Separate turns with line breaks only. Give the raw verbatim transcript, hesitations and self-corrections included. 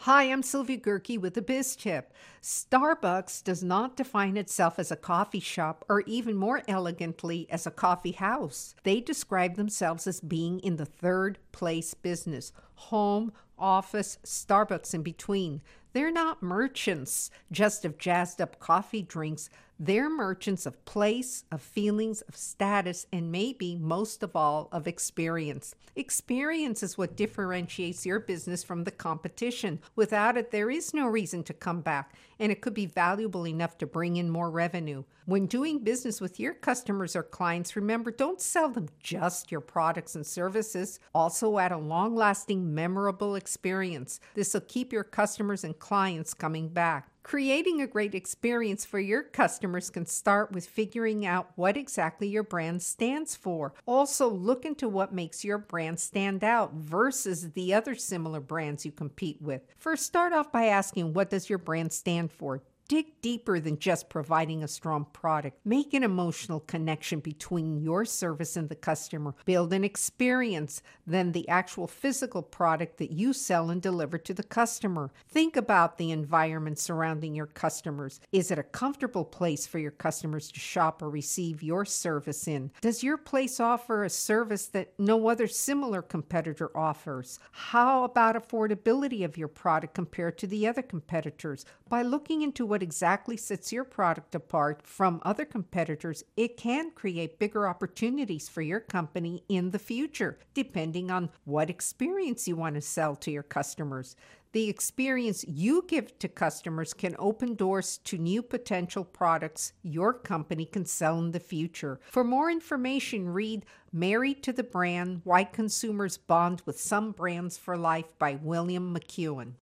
Hi, I'm Sylvia Gerke with the Biz Tip. Starbucks does not define itself as a coffee shop or even more elegantly as a coffee house. They describe themselves as being in the third place business, home, office, Starbucks in between. They're not merchants just of jazzed up coffee drinks. They're merchants of place, of feelings, of status, and maybe most of all, of experience. Experience is what differentiates your business from the competition. Without it, there is no reason to come back, and it could be valuable enough to bring in more revenue. When doing business with your customers or clients, remember, don't sell them just your products and services. Also add a long-lasting, memorable experience. This will keep your customers and clients coming back. Creating a great experience for your customers can start with figuring out what exactly your brand stands for. Also, look into what makes your brand stand out versus the other similar brands you compete with. First, start off by asking, what does your brand stand for? Dig deeper than just providing a strong product. Make an emotional connection between your service and the customer. Build an experience than the actual physical product that you sell and deliver to the customer. Think about the environment surrounding your customers. Is it a comfortable place for your customers to shop or receive your service in? Does your place offer a service that no other similar competitor offers? How about affordability of your product compared to the other competitors? By looking into what What exactly sets your product apart from other competitors, it can create bigger opportunities for your company in the future, depending on what experience you want to sell to your customers. The experience you give to customers can open doors to new potential products your company can sell in the future. For more information, read Married to the Brand: Why Consumers Bond with Some Brands for Life by William McEwen.